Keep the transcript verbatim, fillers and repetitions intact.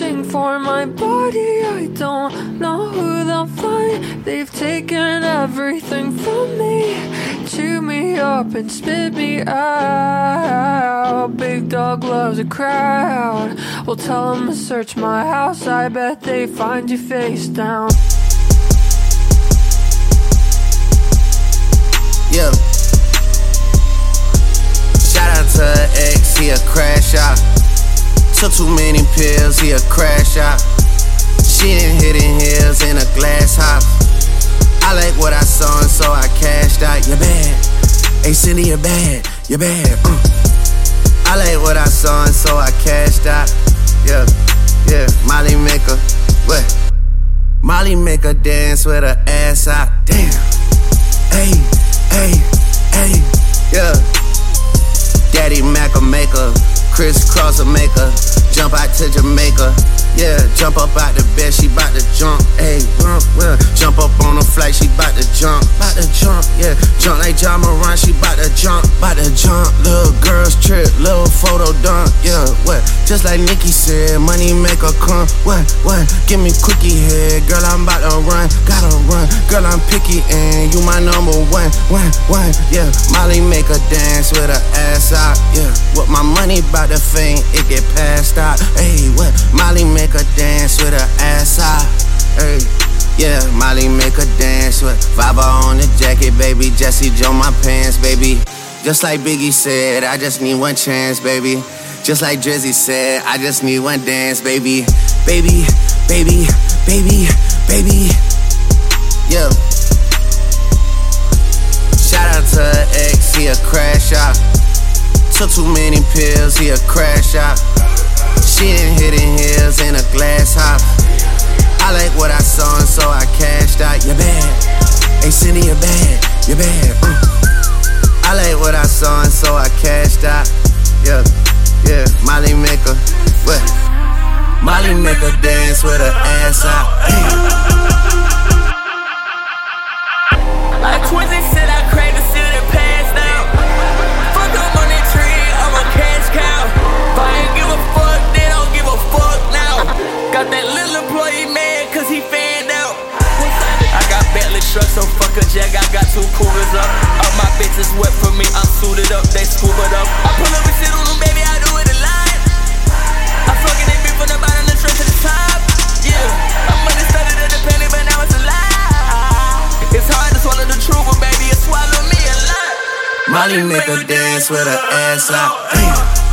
everything for my body. I don't know who they'll find. They've taken everything from me. Chew me up and spit me out. Big dog loves a crowd. We'll tell them to search my house. I bet they find you face down. Yeah. Shout out to her ex, he a crash out. Took too many pills, he a crash out. She didn't hit in heels in a glass house. I like what I saw and so I cashed out. You're bad, hey Cindy, you're bad, you're bad. Mm. I like what I saw and so I cashed out. Yeah, yeah, Molly make her, what? Molly make her dance with her ass out. Damn, hey, hey, hey, yeah. Daddy Mac a maker, Chris Cross a maker. Jump out to Jamaica, yeah. Jump up out the bed, she bout to jump, ayy, uh, well. Jump up on the flight, she bout to jump, bout to jump, yeah. Jump like John Moran, she bout to jump, bout to jump. Little girls trip, little photo dump, yeah, what? Just like Nicki said, money make her come, what, what? Give me quickie head, girl, I'm bout to run, gotta run. Girl, I'm picky and you my number one, one, one, yeah. Molly make her dance with her ass out, yeah. With my money bout to faint, it get passed out, ayy, what? Molly make her dance with her ass out, ayy. Yeah, Molly make her dance with Viber on the jacket, baby. Jesse Joe my pants, baby. Just like Biggie said, I just need one chance, baby. Just like Drizzy said, I just need one dance, baby. Baby, baby, baby, baby. Yeah. Shout out to her ex, he a crash out. Took too many pills, he a crash out. She didn't hit in heels in a glass house. I like what I saw and so I cashed out. You're bad, hey Cindy, you're bad, you're bad. Mm. I like what I saw and so I cashed out. Yeah, yeah, Molly make her, what? Molly make her dance with her ass out. Like Twizzy said, I crave to see the past now. Fuck up on that tree, I'm a cash cow. If I ain't give a fuck, then don't give a fuck now. Got that little employee mad cause he fanned out. I got Bentley trucks, so fuck a jag, I got two coolers up. All my bitches wet for me, I'm suited up, they scuba up. I pull up and sit on them, baby, I do it a lot. I'm fucking that bitch from the bottom, the truck to the top. Yeah, I'm money started independent, but now it's a lie. It's hard to swallow the truth, but baby, it swallowed me a lot. Molly make her dance with her ass out. Damn.